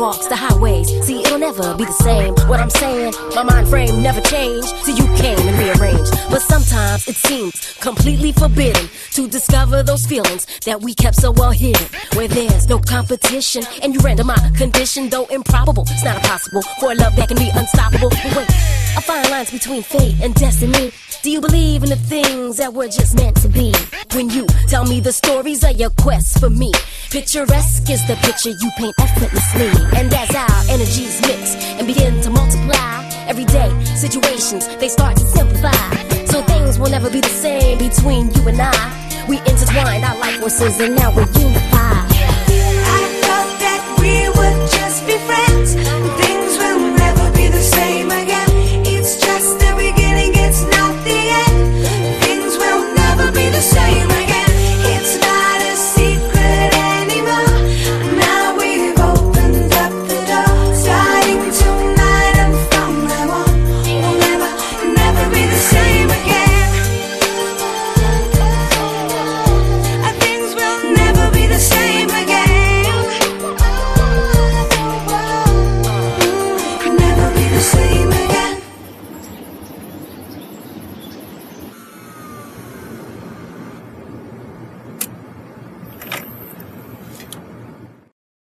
sidewalks, the highways. See, it'll never be the same. What I'm saying, my mind frame never changed till you came and rearranged. But sometimes it seems completely forbidden to discover those feelings that we kept so well hidden. Where there's no competition and you render my condition, though improbable, it's not impossible for a love that can be unstoppable. But wait, a fine line's between fate and destiny. Do you believe in the things that were just meant to be? When you tell me the stories of your quest for me, picturesque is the picture you paint effortlessly. And as our energies mix and begin to multiply, everyday situations, they start to simplify. So things will never be the same between you and I. We intertwined our life forces and now we're unified.